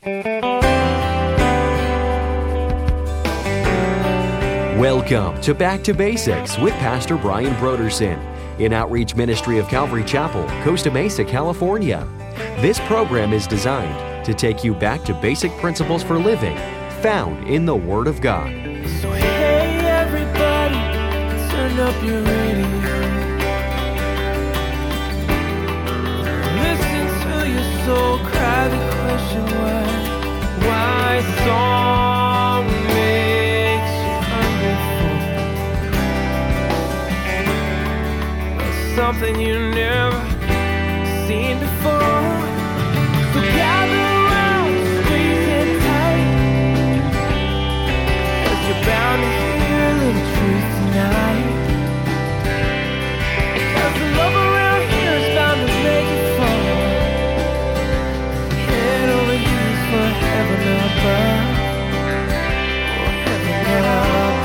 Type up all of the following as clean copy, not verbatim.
Welcome to Basics with Pastor Brian Brodersen in Outreach Ministry of Calvary Chapel, Costa Mesa, California. This program is designed to take you back to basic principles for living found in the Word of God. So hey everybody, turn up your radio. Listen to your soul cry the question why song makes you hungry for something you never seen before. So gather around, squeeze it tight, 'cause you're bound to hear a little truth tonight. 'Cause the love around here is bound to make it fall. Head over heels for heaven above. Oh, heaven above.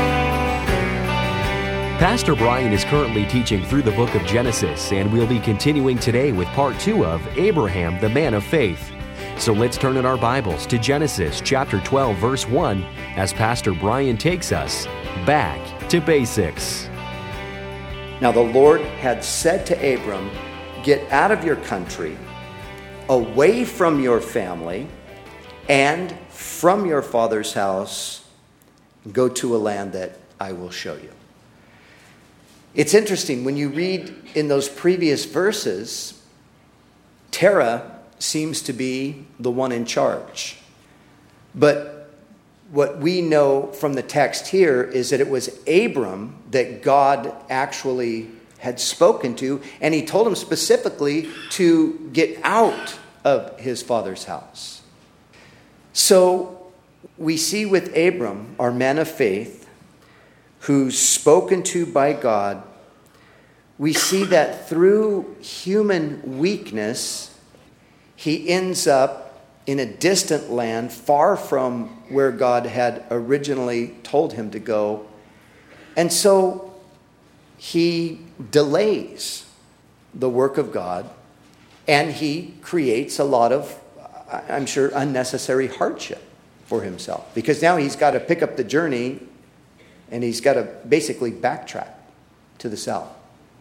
Pastor Brian is currently teaching through the book of Genesis, and we'll be continuing today with part 2 of Abraham, the Man of Faith. So let's turn in our Bibles to Genesis chapter 12, verse 1, as Pastor Brian takes us back to basics. Now the Lord had said to Abram, "Get out of your country, away from your family, and from your father's house, and go to a land that I will show you." It's interesting, when you read in those previous verses, Terah seems to be the one in charge. But what we know from the text here is that it was Abram that God actually had spoken to, and he told him specifically to get out of his father's house. So we see with Abram, our man of faith, who's spoken to by God, we see that through human weakness, he ends up in a distant land, far from where God had originally told him to go. And so he delays the work of God, and he creates a lot of, I'm sure, unnecessary hardship for himself. Because now he's got to pick up the journey, and he's got to basically backtrack to the south.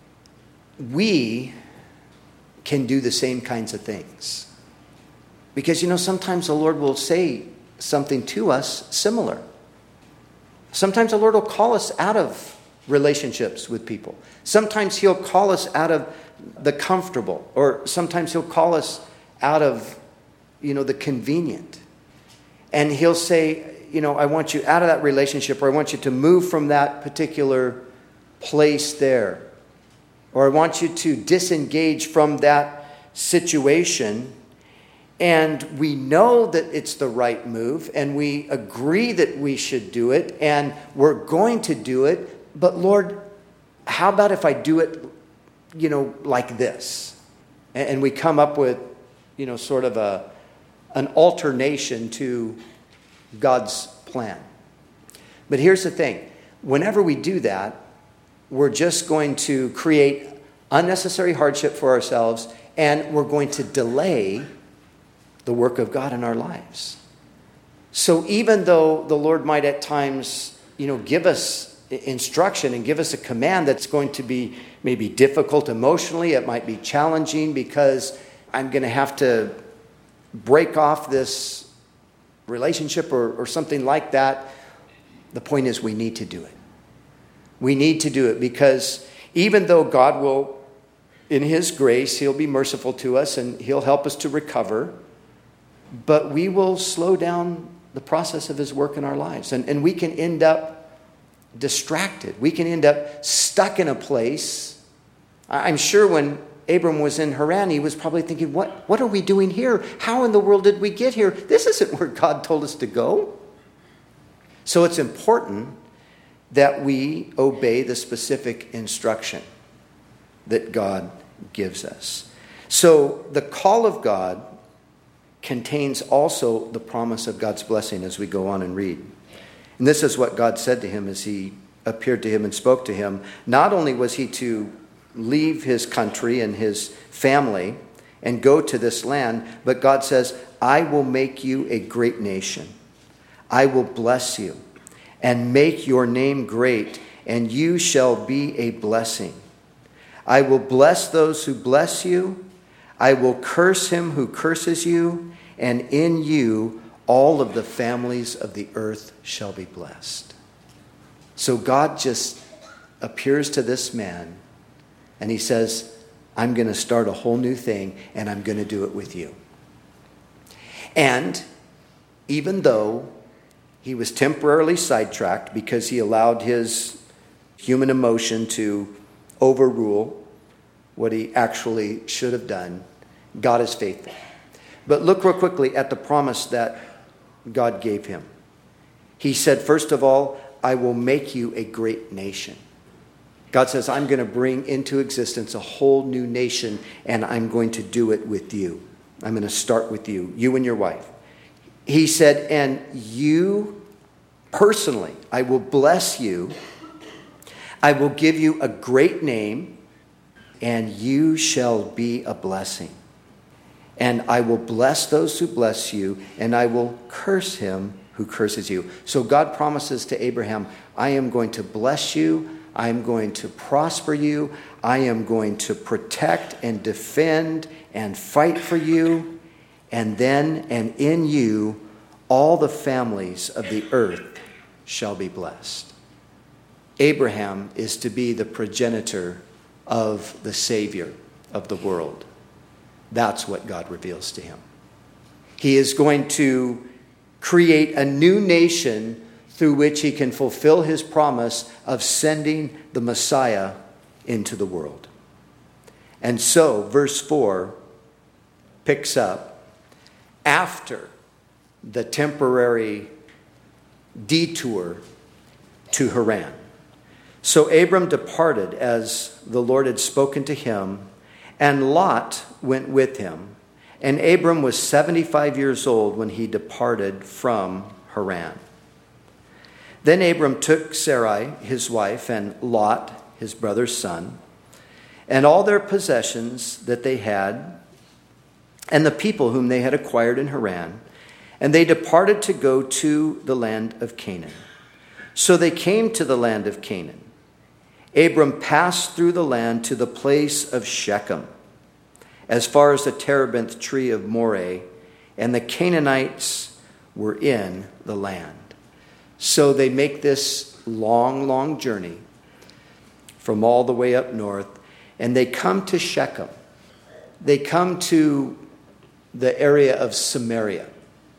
We can do the same kinds of things. Because, sometimes the Lord will say something to us similar. Sometimes the Lord will call us out of relationships with people. Sometimes he'll call us out of the comfortable. Or sometimes he'll call us out of, the convenient. And he'll say, I want you out of that relationship, or I want you to move from that particular place there. Or I want you to disengage from that situation. And we know that it's the right move, and we agree that we should do it, and we're going to do it. But Lord, how about if I do it, like this? And we come up with, sort of an alternation to God's plan. But here's the thing. Whenever we do that, we're just going to create unnecessary hardship for ourselves, and we're going to delay the work of God in our lives. So even though the Lord might at times, give us instruction and give us a command that's going to be maybe difficult emotionally, it might be challenging because I'm going to have to break off this relationship or something like that, the point is we need to do it. We need to do it because even though God will, in his grace, he'll be merciful to us and he'll help us to recover, but we will slow down the process of his work in our lives. And we can end up distracted. We can end up stuck in a place. I'm sure when Abram was in Haran, he was probably thinking, what are we doing here? How in the world did we get here? This isn't where God told us to go. So it's important that we obey the specific instruction that God gives us. So the call of God contains also the promise of God's blessing as we go on and read. And this is what God said to him as he appeared to him and spoke to him. Not only was he to leave his country and his family and go to this land, but God says, I will make you a great nation. I will bless you and make your name great, and you shall be a blessing. I will bless those who bless you. I will curse him who curses you, and in you all of the families of the earth shall be blessed. So God just appears to this man, and he says, I'm going to start a whole new thing, and I'm going to do it with you. And even though he was temporarily sidetracked because he allowed his human emotion to overrule what he actually should have done, God is faithful. But look real quickly at the promise that God gave him. He said, first of all, I will make you a great nation. God says, I'm going to bring into existence a whole new nation, and I'm going to do it with you. I'm going to start with you, you and your wife. He said, and you personally, I will bless you. I will give you a great name, and you shall be a blessing. And I will bless those who bless you, and I will curse him who curses you. So God promises to Abraham, I am going to bless you. I am going to prosper you. I am going to protect and defend and fight for you. And then, and in you, all the families of the earth shall be blessed. Abraham is to be the progenitor of the Savior of the world. That's what God reveals to him. He is going to create a new nation through which he can fulfill his promise of sending the Messiah into the world. And so, verse 4 picks up after the temporary detour to Haran. So Abram departed as the Lord had spoken to him, and Lot went with him. And Abram was 75 years old when he departed from Haran. Then Abram took Sarai, his wife, and Lot, his brother's son, and all their possessions that they had, and the people whom they had acquired in Haran, and they departed to go to the land of Canaan. So they came to the land of Canaan. Abram passed through the land to the place of Shechem, as far as the terebinth tree of Moreh, and the Canaanites were in the land. So they make this long, long journey from all the way up north, and they come to Shechem. They come to the area of Samaria,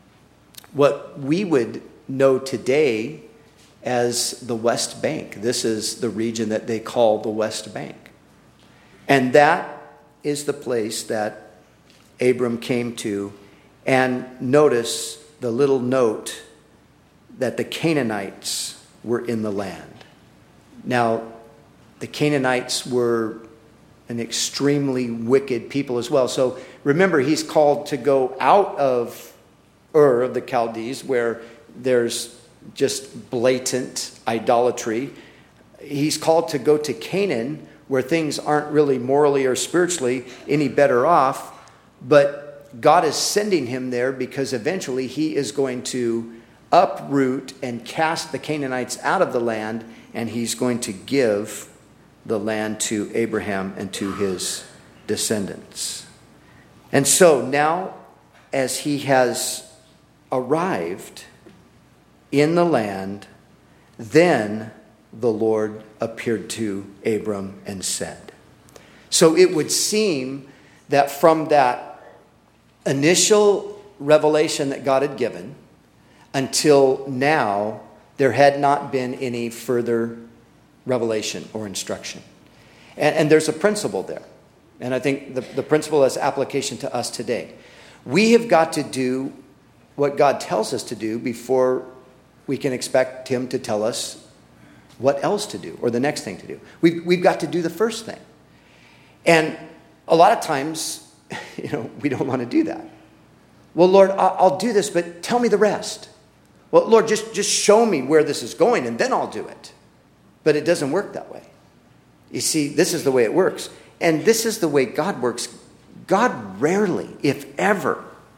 what we would know today as the West Bank. This is the region that they call the West Bank. And that is the place that Abram came to. And notice the little note that the Canaanites were in the land. Now, the Canaanites were an extremely wicked people as well. So remember, he's called to go out of Ur of the Chaldees, where there's just blatant idolatry. He's called to go to Canaan, where things aren't really morally or spiritually any better off. But God is sending him there because eventually he is going to uproot and cast the Canaanites out of the land, and he's going to give the land to Abraham and to his descendants. And so now, as he has arrived in the land, then the Lord appeared to Abram and said. So it would seem that from that initial revelation that God had given until now, there had not been any further revelation or instruction. And there's a principle there. And I think the principle has application to us today. We have got to do what God tells us to do before we can expect him to tell us what else to do or the next thing to do. We've got to do the first thing. And a lot of times, we don't want to do that. Well, Lord, I'll do this, but tell me the rest. Well, Lord, just show me where this is going, and then I'll do it. But it doesn't work that way. You see, this is the way it works. And this is the way God works. God rarely, if ever,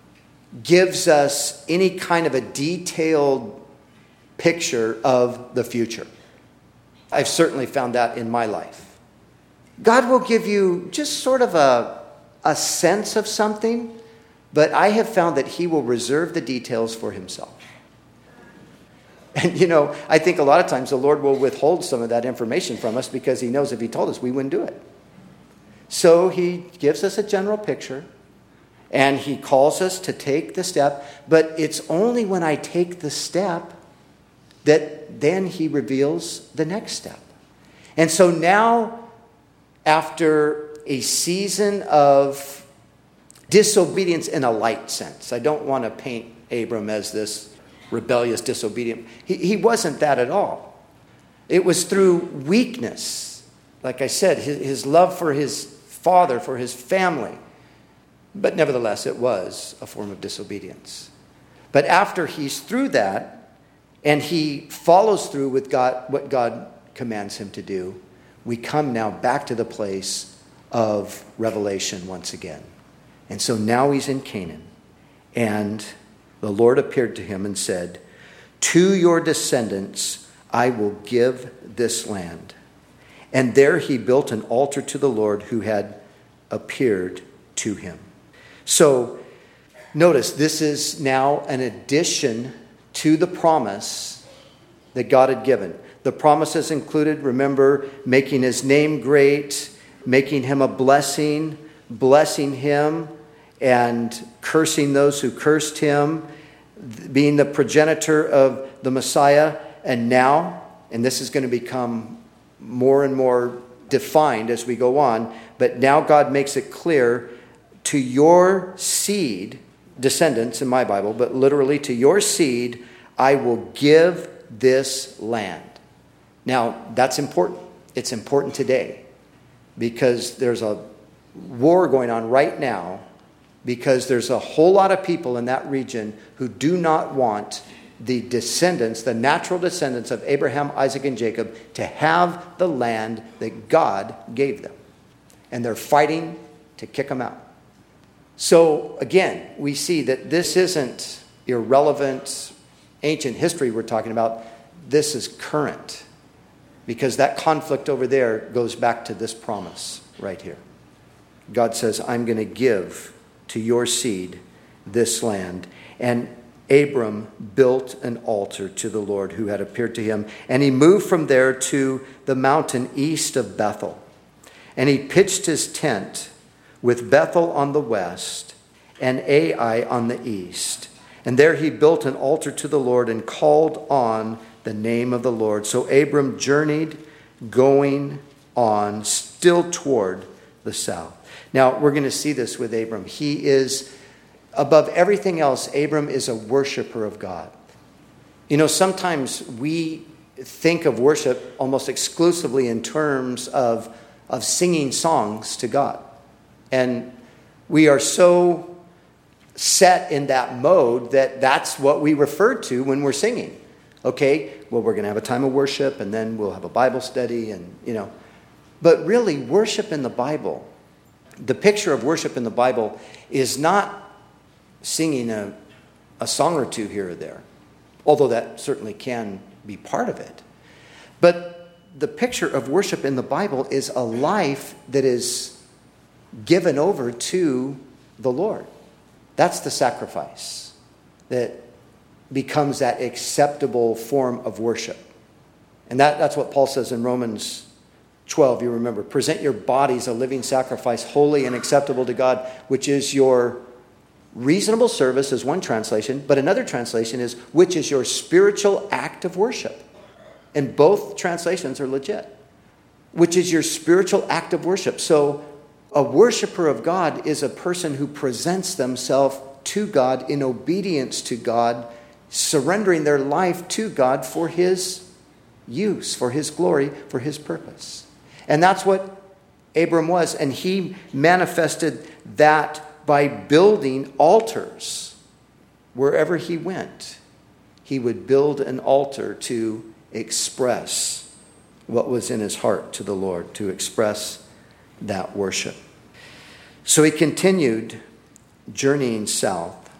gives us any kind of a detailed picture of the future. I've certainly found that in my life. God will give you just sort of a sense of something, but I have found that he will reserve the details for himself. And I think a lot of times the Lord will withhold some of that information from us because he knows if he told us, we wouldn't do it. So he gives us a general picture, and he calls us to take the step, but it's only when I take the step that then he reveals the next step. And so now, after a season of disobedience in a light sense, I don't want to paint Abram as this rebellious, disobedient. He wasn't that at all. It was through weakness, like I said, his love for his father, for his family. But nevertheless, it was a form of disobedience. But after he's through that, and he follows through with God, what God commands him to do, we come now back to the place of revelation once again. And so now he's in Canaan. And the Lord appeared to him and said, "To your descendants I will give this land." And there he built an altar to the Lord who had appeared to him. So notice, this is now an addition to the promise that God had given. The promises included, remember, making his name great, making him a blessing, blessing him, and cursing those who cursed him, being the progenitor of the Messiah. And now, and this is going to become more and more defined as we go on, but now God makes it clear, to your seed, descendants in my Bible, but literally to your seed, I will give this land. Now, that's important. It's important today because there's a war going on right now, because there's a whole lot of people in that region who do not want the descendants, the natural descendants of Abraham, Isaac, and Jacob, to have the land that God gave them. And they're fighting to kick them out. So again, we see that this isn't irrelevant ancient history we're talking about. This is current, because that conflict over there goes back to this promise right here. God says, I'm going to give to your seed this land. And Abram built an altar to the Lord who had appeared to him. And he moved from there to the mountain east of Bethel. And he pitched his tent with Bethel on the west and Ai on the east. And there he built an altar to the Lord and called on the name of the Lord. So Abram journeyed, going on, still toward the south. Now, we're going to see this with Abram. He is, above everything else, Abram is a worshiper of God. Sometimes we think of worship almost exclusively in terms of singing songs to God. And we are so set in that mode that that's what we refer to when we're singing. Okay, well, we're going to have a time of worship, and then we'll have a Bible study, and But really, worship in the Bible, the picture of worship in the Bible is not singing a song or two here or there, although that certainly can be part of it. But the picture of worship in the Bible is a life that is given over to the Lord. That's the sacrifice that becomes that acceptable form of worship. And that's what Paul says in Romans 12. You remember, present your bodies a living sacrifice, holy and acceptable to God, which is your reasonable service, is one translation, but another translation is, which is your spiritual act of worship. And both translations are legit. Which is your spiritual act of worship. So a worshiper of God is a person who presents themselves to God in obedience to God, surrendering their life to God for his use, for his glory, for his purpose. And that's what Abram was. And he manifested that by building altars. Wherever he went, he would build an altar to express what was in his heart to the Lord, to express that worship. So he continued journeying south.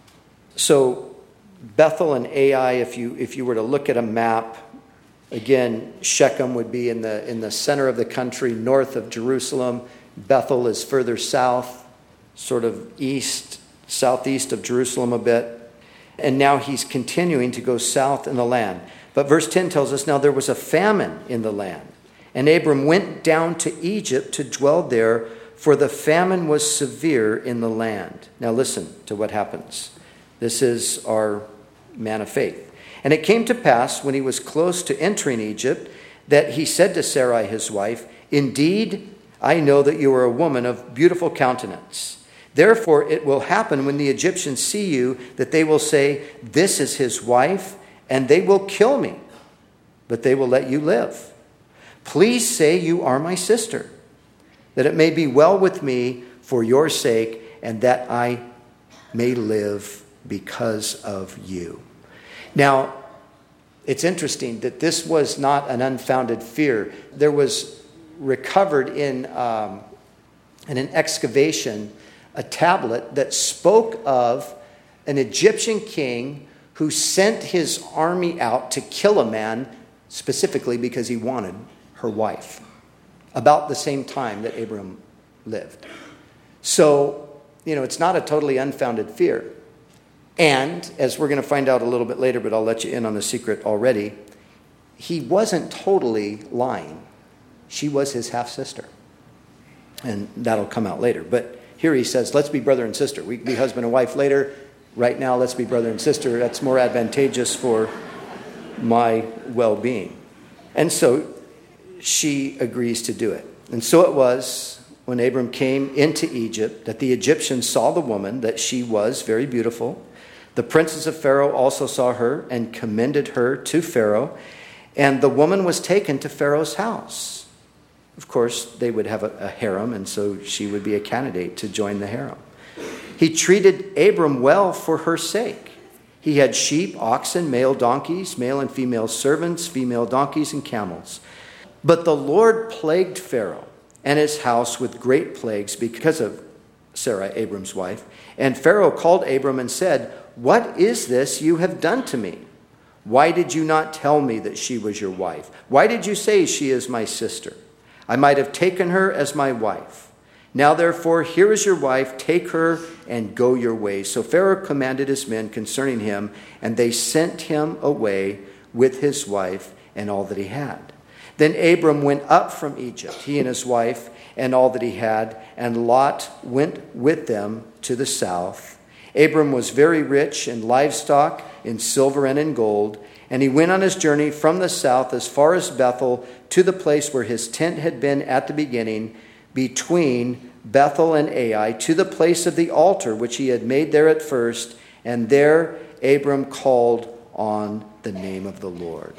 So Bethel and Ai, if you were to look at a map, again, Shechem would be in the center of the country, north of Jerusalem. Bethel is further south, sort of southeast of Jerusalem a bit. And now he's continuing to go south in the land. But verse 10 tells us, now there was a famine in the land. And Abram went down to Egypt to dwell there, for the famine was severe in the land. Now listen to what happens. This is our man of faith. And it came to pass, when he was close to entering Egypt, that he said to Sarai his wife, indeed, I know that you are a woman of beautiful countenance. Therefore it will happen when the Egyptians see you, that they will say, this is his wife, and they will kill me, but they will let you live. Please say you are my sister, that it may be well with me for your sake, and that I may live because of you. Now, it's interesting that this was not an unfounded fear. There was recovered in an excavation a tablet that spoke of an Egyptian king who sent his army out to kill a man specifically because he wanted her wife, about the same time that Abram lived. So, it's not a totally unfounded fear. And, as we're going to find out a little bit later, but I'll let you in on the secret already, he wasn't totally lying. She was his half-sister. And that'll come out later. But here he says, let's be brother and sister. We can be husband and wife later. Right now, let's be brother and sister. That's more advantageous for my well-being. And so she agrees to do it. And so it was, when Abram came into Egypt, that the Egyptians saw the woman, that she was very beautiful. The princes of Pharaoh also saw her and commended her to Pharaoh. And the woman was taken to Pharaoh's house. Of course, they would have a harem, and so she would be a candidate to join the harem. He treated Abram well for her sake. He had sheep, oxen, male donkeys, male and female servants, female donkeys, and camels. But the Lord plagued Pharaoh and his house with great plagues because of Sarai, Abram's wife. And Pharaoh called Abram and said, what is this you have done to me? Why did you not tell me that she was your wife? Why did you say she is my sister? I might have taken her as my wife. Now therefore, here is your wife, take her and go your way. So Pharaoh commanded his men concerning him, and they sent him away with his wife and all that he had. Then Abram went up from Egypt, he and his wife and all that he had, and Lot went with them to the south. Abram was very rich in livestock, in silver and in gold, and he went on his journey from the south as far as Bethel, to the place where his tent had been at the beginning, between Bethel and Ai, to the place of the altar which he had made there at first, and there Abram called on the name of the Lord.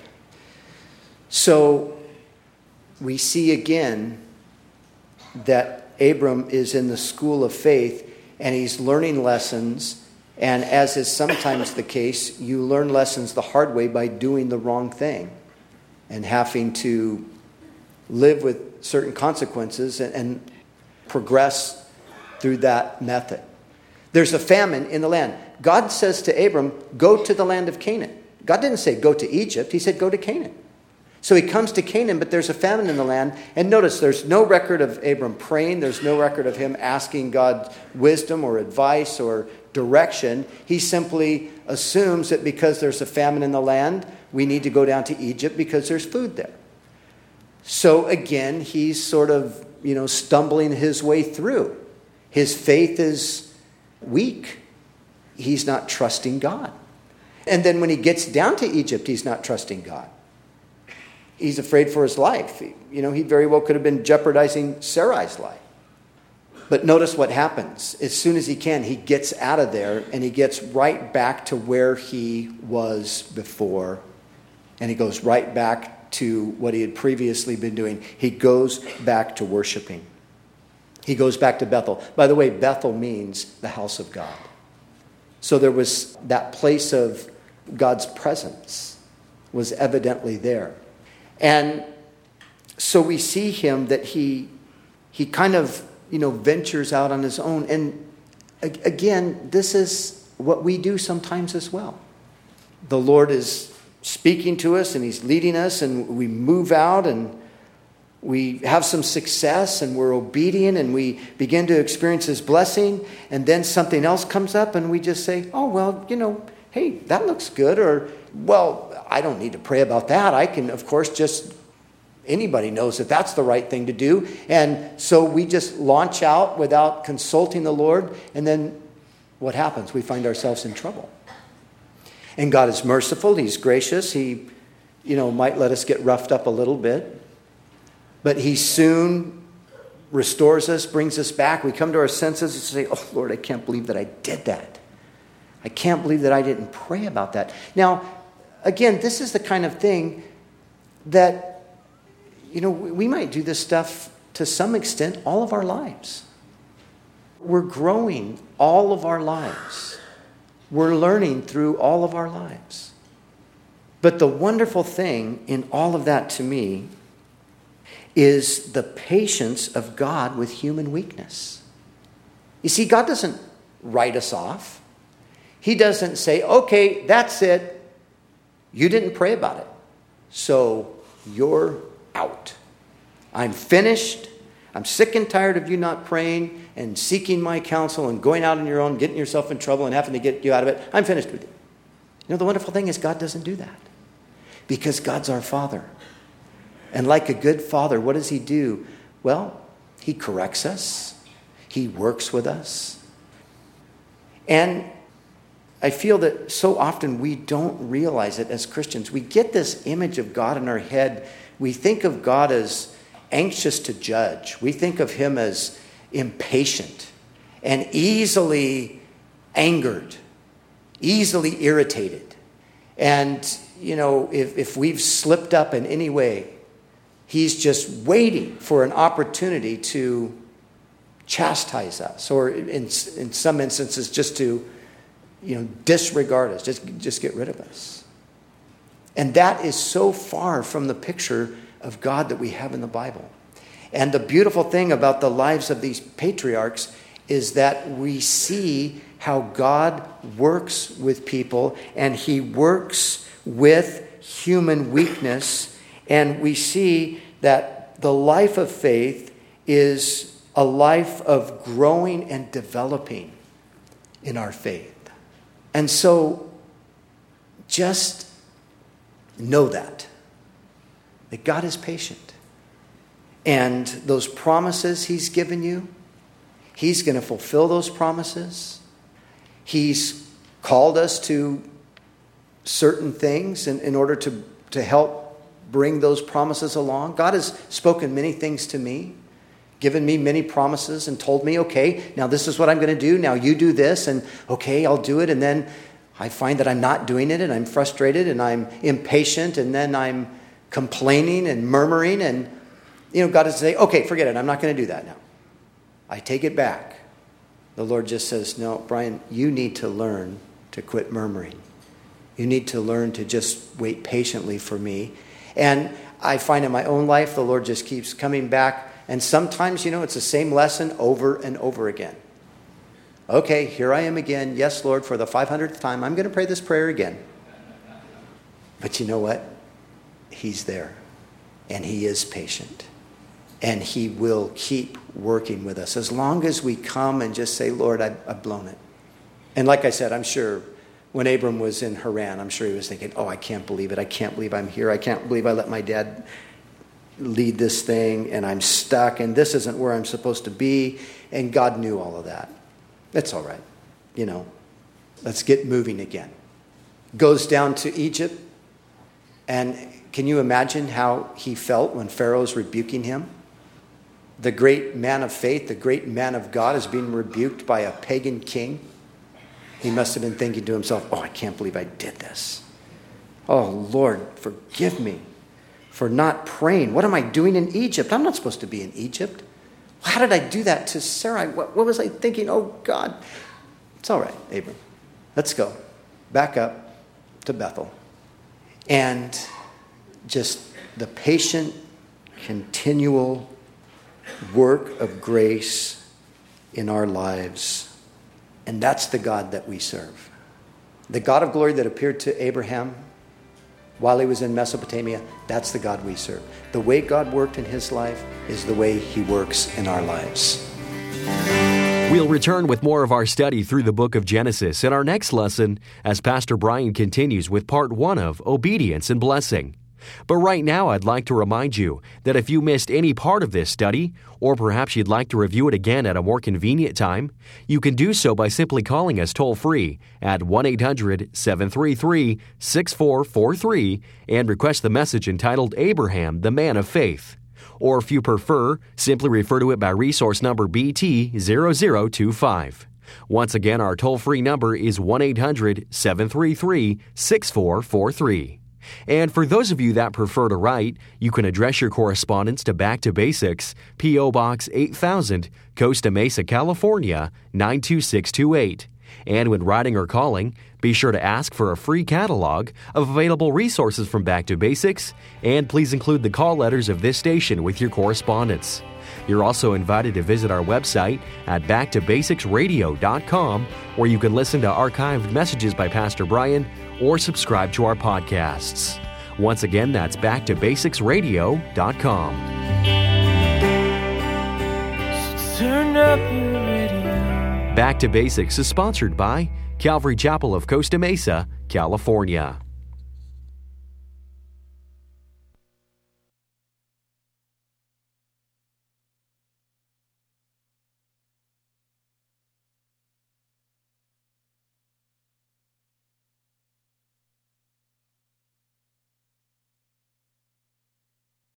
So we see again that Abram is in the school of faith, and he's learning lessons. And as is sometimes the case, you learn lessons the hard way by doing the wrong thing and having to live with certain consequences and progress through that method. There's a famine in the land. God says to Abram, go to the land of Canaan. God didn't say go to Egypt. He said go to Canaan. So he comes to Canaan, but there's a famine in the land. And notice, there's no record of Abram praying. There's no record of him asking God wisdom or advice or direction. He simply assumes that because there's a famine in the land, we need to go down to Egypt because there's food there. So again, he's sort of, stumbling his way through. His faith is weak. He's not trusting God. And then when he gets down to Egypt, he's not trusting God. He's afraid for his life. He very well could have been jeopardizing Sarai's life. But notice what happens. As soon as he can, he gets out of there and he gets right back to where he was before. And he goes right back to what he had previously been doing. He goes back to worshiping. He goes back to Bethel. By the way, Bethel means the house of God. So there was that place of God's presence was evidently there. And so we see him that he kind of, ventures out on his own. And again, this is what we do sometimes as well. The Lord is speaking to us and He's leading us, and we move out and we have some success and we're obedient and we begin to experience His blessing, and then something else comes up and we just say, oh, well, hey, that looks good, or, well, I don't need to pray about that. I can, of course, anybody knows that that's the right thing to do. And so we just launch out without consulting the Lord, and then what happens? We find ourselves in trouble. And God is merciful. He's gracious. He, might let us get roughed up a little bit. But He soon restores us, brings us back. We come to our senses and say, oh, Lord, I can't believe that I did that. I can't believe that I didn't pray about that. Now, again, this is the kind of thing that, we might do this stuff to some extent all of our lives. We're growing all of our lives. We're learning through all of our lives. But the wonderful thing in all of that to me is the patience of God with human weakness. You see, God doesn't write us off. He doesn't say, okay, that's it. You didn't pray about it, so you're out. I'm finished. I'm sick and tired of you not praying and seeking my counsel and going out on your own, getting yourself in trouble and having to get you out of it. I'm finished with you. The wonderful thing is God doesn't do that, because God's our Father. And like a good father, what does He do? Well, He corrects us. He works with us. And I feel that so often we don't realize it as Christians. We get this image of God in our head. We think of God as anxious to judge. We think of Him as impatient and easily angered, easily irritated. And, if we've slipped up in any way, He's just waiting for an opportunity to chastise us, or in some instances just to, disregard us, just get rid of us. And that is so far from the picture of God that we have in the Bible. And the beautiful thing about the lives of these patriarchs is that we see how God works with people, and He works with human weakness. And we see that the life of faith is a life of growing and developing in our faith. And so just know that God is patient. And those promises He's given you, He's going to fulfill those promises. He's called us to certain things in order to help bring those promises along. God has spoken many things to me, given me many promises, and told me, okay, now this is what I'm going to do. Now you do this, and okay, I'll do it. And then I find that I'm not doing it, and I'm frustrated, and I'm impatient, and then I'm complaining and murmuring. And, God is saying, okay, forget it. I'm not going to do that now. I take it back. The Lord just says, no, Brian, you need to learn to quit murmuring. You need to learn to just wait patiently for me. And I find in my own life, the Lord just keeps coming back. And sometimes, it's the same lesson over and over again. Okay, here I am again. Yes, Lord, for the 500th time, I'm going to pray this prayer again. But you know what? He's there. And He is patient. And He will keep working with us as long as we come and just say, Lord, I've blown it. And like I said, I'm sure when Abram was in Haran, I'm sure he was thinking, oh, I can't believe it. I can't believe I'm here. I can't believe I let my dad lead this thing, and I'm stuck, and this isn't where I'm supposed to be. And God knew all of that. That's all right. Let's get moving again. Goes down to Egypt, and can you imagine how he felt when Pharaoh's rebuking him? The great man of faith, the great man of God is being rebuked by a pagan king. He must have been thinking to himself, oh, I can't believe I did this. Oh, Lord, forgive me for not praying. What am I doing in Egypt? I'm not supposed to be in Egypt. How did I do that to Sarai? What was I thinking? Oh, God. It's all right, Abram. Let's go. Back up to Bethel. And just the patient, continual work of grace in our lives And that's the God that we serve. The God of glory that appeared to Abraham while he was in Mesopotamia, that's the God we serve. The way God worked in his life is the way he works in our lives. We'll return with more of our study through the book of Genesis in our next lesson as Pastor Brian continues with part 1 of Obedience and Blessing. But right now, I'd like to remind you that if you missed any part of this study, or perhaps you'd like to review it again at a more convenient time, you can do so by simply calling us toll-free at 1-800-733-6443 and request the message entitled Abraham, the Man of Faith. Or if you prefer, simply refer to it by resource number BT0025. Once again, our toll-free number is 1-800-733-6443. And for those of you that prefer to write, you can address your correspondence to Back to Basics, P.O. Box 8000, Costa Mesa, California, 92628. And when writing or calling, be sure to ask for a free catalog of available resources from Back to Basics, and please include the call letters of this station with your correspondence. You're also invited to visit our website at backtobasicsradio.com, where you can listen to archived messages by Pastor Brian or subscribe to our podcasts. Once again, that's backtobasicsradio.com. So turn up your radio. Back to Basics is sponsored by Calvary Chapel of Costa Mesa, California.